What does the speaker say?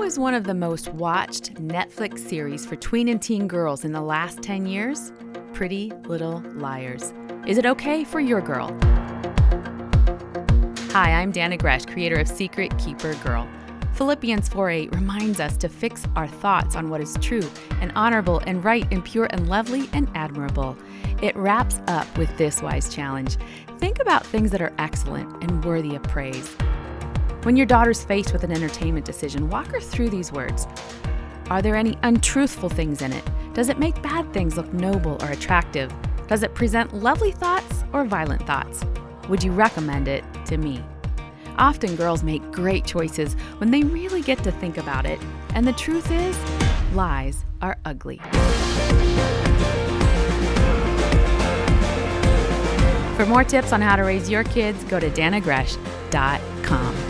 was one of the most watched Netflix series for tween and teen girls in the last 10 years? Pretty Little Liars. Is it okay for your girl? Hi, I'm Dana Gresh, creator of Secret Keeper Girl. Philippians 4:8 reminds us to fix our thoughts on what is true and honorable and right and pure and lovely and admirable. It wraps up with this wise challenge. Think about things that are excellent and worthy of praise. When your daughter's faced with an entertainment decision, walk her through these words. Are there any untruthful things in it? Does it make bad things look noble or attractive? Does it present lovely thoughts or violent thoughts? Would you recommend it to me? Often girls make great choices when they really get to think about it. And the truth is, lies are ugly. For more tips on how to raise your kids, go to danagresh.com.